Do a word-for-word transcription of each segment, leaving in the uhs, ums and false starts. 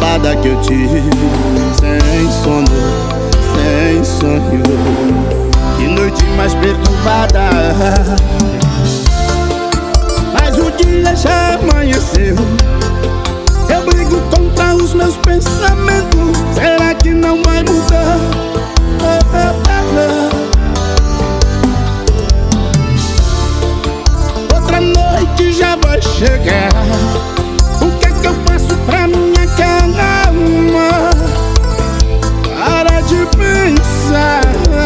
perturbada que eu tive. Sem sono, sem sonho. Que noite mais perturbada. Mas o dia já amanheceu. Eu brigo contra os meus pensamentos. Será que não vai mudar? Outra noite já vai chegar. O que é que eu faço pra minha calma? Para de pensar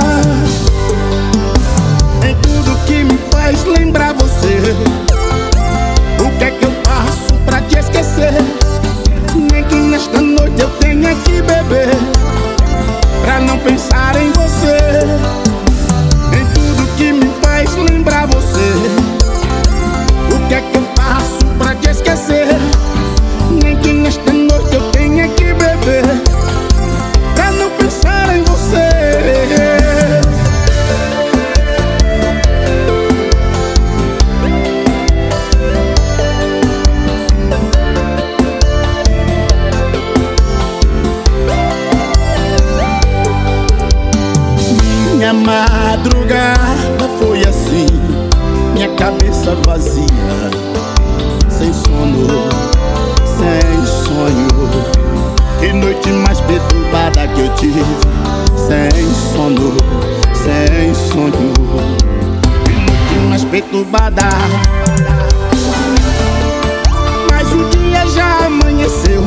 em tudo que me faz lembrar você. O que é que eu faço pra te esquecer? Nem que nesta noite eu tenha que beber pra não pensar em você. Em tudo que me faz lembrar você. O que é que eu faço pra te esquecer? Nem que nesta noite eu tenha que beber pra não pensar em você. Minha madrugada foi assim, minha cabeça vazia, sem sono, sem sonho. Que noite mais perturbada que eu tive. Sem sono, sem sonho. Que noite mais perturbada. Mas o dia já amanheceu.